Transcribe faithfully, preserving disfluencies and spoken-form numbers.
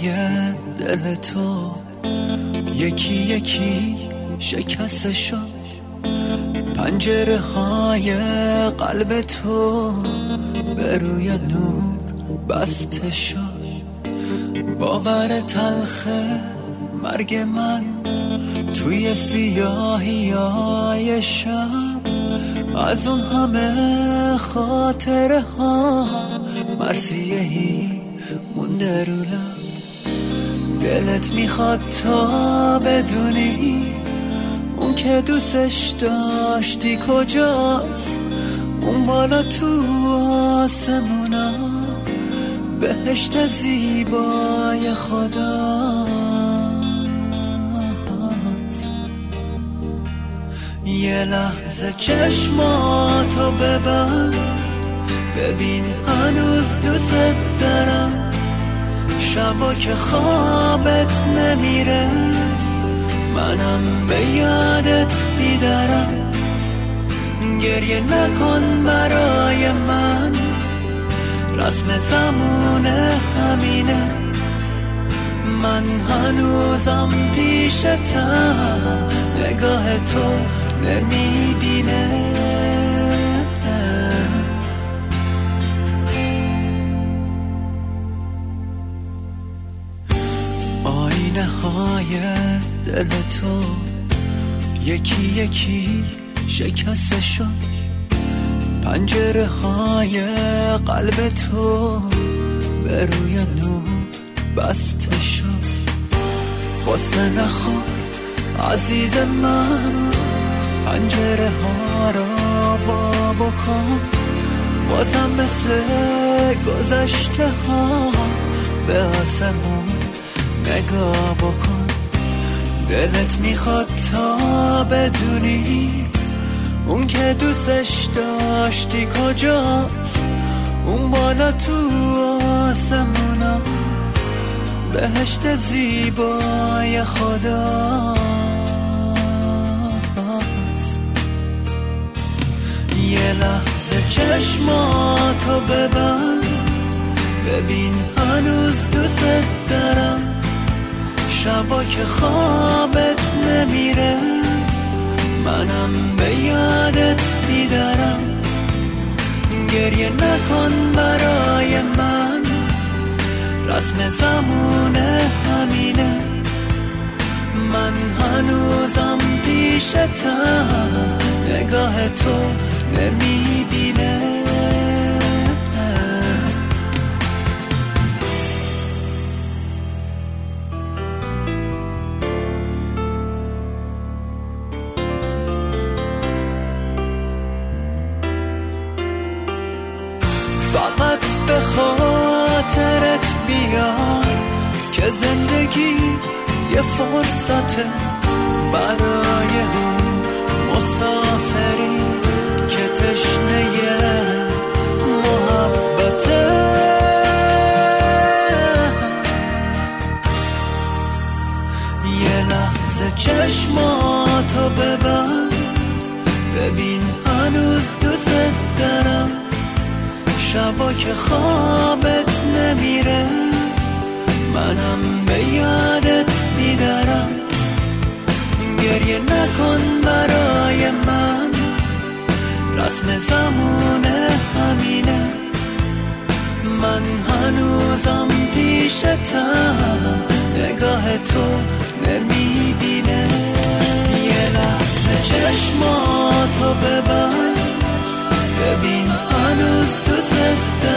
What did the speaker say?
های دل تو یکی یکی شکسته شد، پنجره های قلب تو به روی نور بسته شد. باور تلخ مرگ من توی سیاهی های شب، از اون همه خاطره ها مرثیه‌ای مونده رو لب. دلت میخواد تا بدونی اون که دوستش داشتی کجاست، اون بالا تو آسمونا بهشت زیبای خداست. یه لحظه چشماتو ببند، ببین هنوز دوست دارم. شبا که خوابت نمیره منم به یادت بیدارم. گریه نکن برای من، رسم زمونه همینه. من هنوزم پیشتم، نگاه تو نمیبینه. آینه های دل تو یکی یکی شکسته شد، پنجره های قلب تو به روی نور بسته شد. غصه نخور عزیز من، پنجره ها را وا بکن. بازم مثل گذشته ها به آسمون نگاه بکن. دلت میخواد تا بدونی اون که دوستش داشتی کجاست، اون بالا تو آسمونا بهشت زیبای خداست. یه لحظه چشماتو ببند، ببین هنوز دوست دارم. شبا که خوابت نمیره منم به یادت بیدارم. گریه نکن برای من، رسم زمونه همینه. من هنوزم پیشتم، نگاه تو نمیبینه. فقط به خاطرت بیار که زندگی یه فرصته برای اون مسافری که تشنه محبته. یه لحظه چشماتو ببند، ببین هنوز دوست دارم. شبا که خوابت نمیره منم به یادت بیدارم. گریه نکن برای من، رسم زمونه همینه. من هنوزم پیشتم، نگاه تو نمیبینه. یه لحظه چشماتو ببند، ببین هنوز دوست دارم.